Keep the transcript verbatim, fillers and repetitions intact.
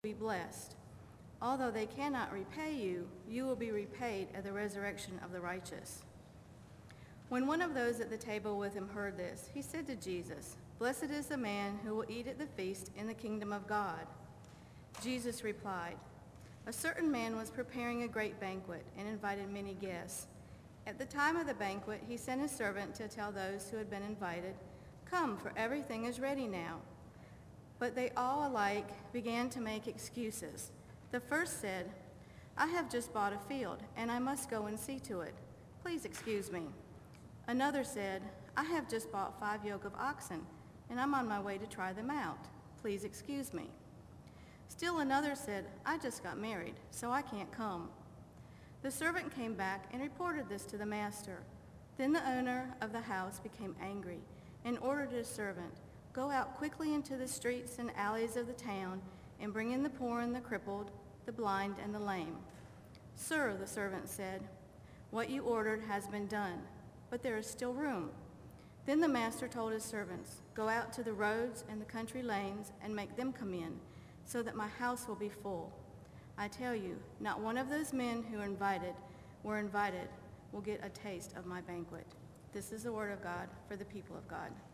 be blessed. Although they cannot repay you, you will be repaid at the resurrection of the righteous." When one of those at the table with him heard this, he said to Jesus, "Blessed is the man who will eat at the feast in the kingdom of God." Jesus replied, "A certain man was preparing a great banquet and invited many guests. At the time of the banquet, he sent his servant to tell those who had been invited, 'Come, for everything is ready now.' But they all alike began to make excuses. The first said, 'I have just bought a field, and I must go and see to it. Please excuse me.' Another said, 'I have just bought five yoke of oxen, and I'm on my way to try them out. Please excuse me.' Still another said, 'I just got married, so I can't come.' The servant came back and reported this to the master. Then the owner of the house became angry and ordered his servant, 'Go out quickly into the streets and alleys of the town and bring in the poor and the crippled, the blind and the lame.' 'Sir,' the servant said, 'what you ordered has been done, but there is still room.' Then the master told his servants, 'Go out to the roads and the country lanes and make them come in, so that my house will be full. I tell you, not one of those men who are invited, were invited will get a taste of my banquet.'" This is the word of God for the people of God.